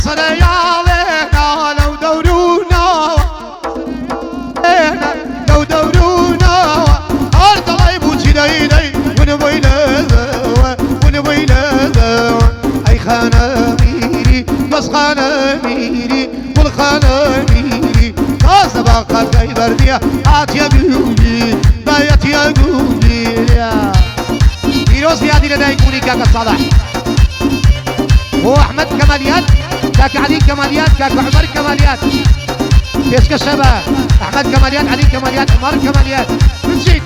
سريالنا لو دورونا لو دورونا أرض غيبو جديدي ونبوي لذا أي خانة ميري بس خانة ميري والخانة ميري ناس باقا كيبر بيا هات يا قولي بايت يا قولي فيروز زيادي لدي كوني كاكا صالح هو أحمد كماليات كاكا علي كماليات كاكا عمر كماليات كيش كشبه أحمد كماليات علي كماليات عمر كماليات نسيت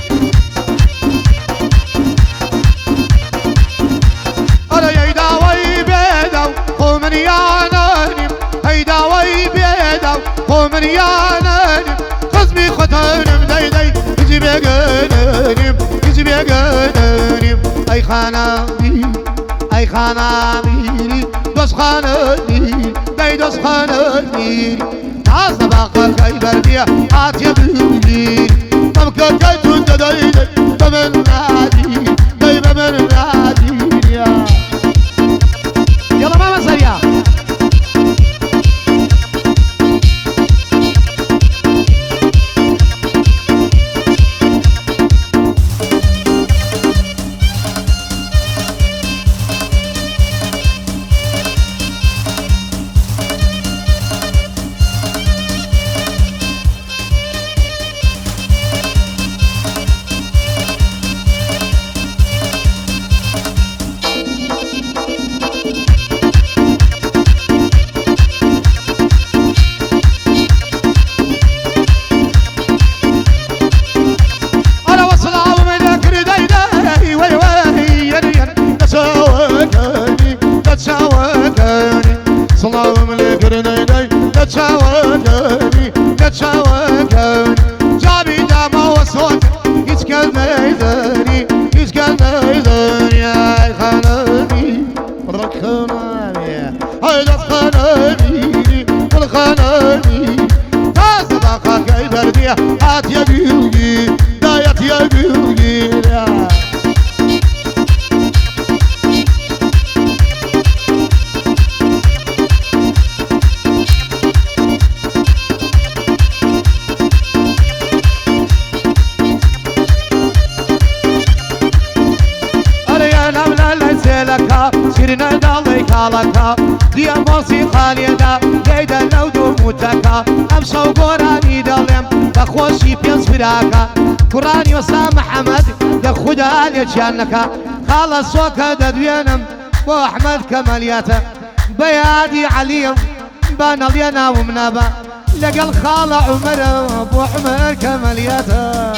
أنا يداوي بيدو قومن يا نانم هيداوي بيدو قومن يا نانم خزمي ختانم ديدي يجي بيقنانم يجي بيقنانم أي خانامي أي خانامي دوس خاناني دي دوس خاناني ناس باقا كيبر بيا هات يبلوني تمكا كيتون ديدي بمن نادي دي بمن نادي يلا ماما سريع صلاة ملك رنيدي نتشاوكني نتشاوكني جابي داما وصوت يتكل ميداني يتكل ميداني يا خاناني ركخاناني هيدا خاناني والخاناني تاز باقا كيبر بيا هات يا بيوغي دايت يا بيوغي سيرنا دالي كالكا دي موسيقى ليدا ليدا لو دوموتكا امشو قراني داليم دخوشي بيز فراكا قراني وسام محمد دخودا ليجانكا خالص وكا ددوينم بو احمد كمالياتا بيادي عليم بان لينا ومنابا لقى الخالة عمر بو احمد كمالياتا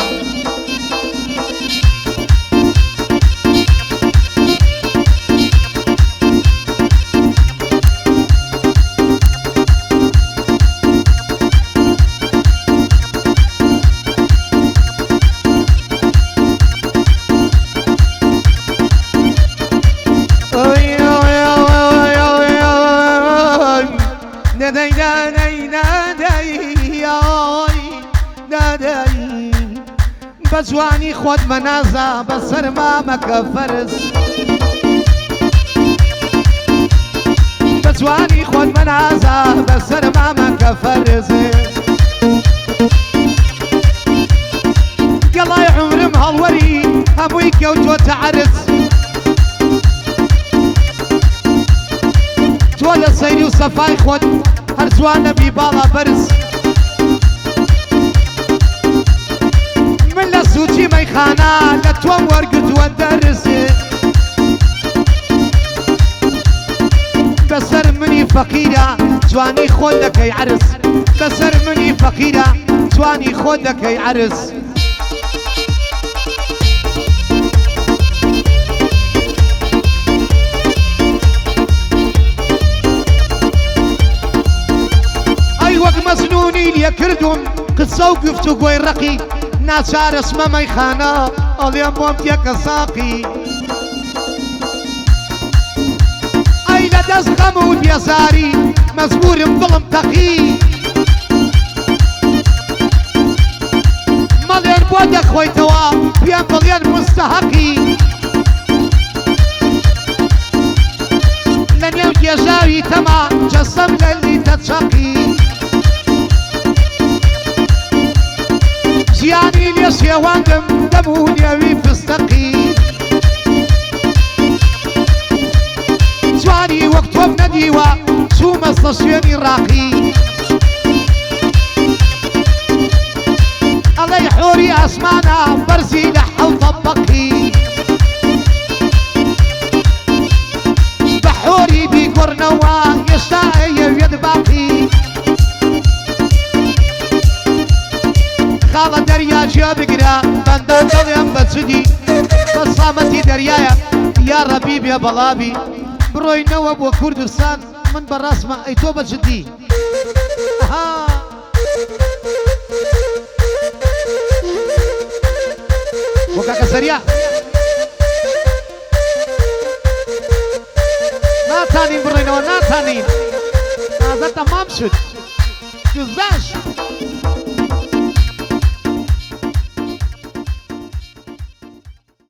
بزواني خود منازا بسر ما مكفرس بزواني خود منازا بسر ما مكفرس قلا يا عمر مهالوري ابويك وتو تعرس تولى سيري وصفاي خود هرزوانا بيبالا برس من لسوتي ميخانا لتوم ورقت ودرس بسر مني فقيرة جواني خودك يعرس بسر مني فقيرة جواني خودك يعرس اي وقت مسنوني لي كردم قصة وقفتو قوي رقي ناسار اسمه ميخانا اليوم بومتيك ساقي اي لدز خمود يساري مزبور بظلم تقي مليان بودك خويتوا بيان مليان مستحقي لن يوجي جاوي تما بسوێنی ڕاقی ئەڵەی حۆری ئاسمانە بەرزی لە حەوت تەبەقی بە حۆری بیگۆڕنەوە هێشتا ئەیەوێت باقی خاڵە دەریا جێ بگرە بەندە دڵێم بە جدی بە سامەتی دەریایە یا ڕەبی بێ بەڵابی بڕۆینەوە بۆ کوردستان من بەڕاستمە ئەی تۆ بە جدی بۆ کاکە سەریا ناتانین بڕۆینەوە ناتانین تازە تەمام شد جوزداش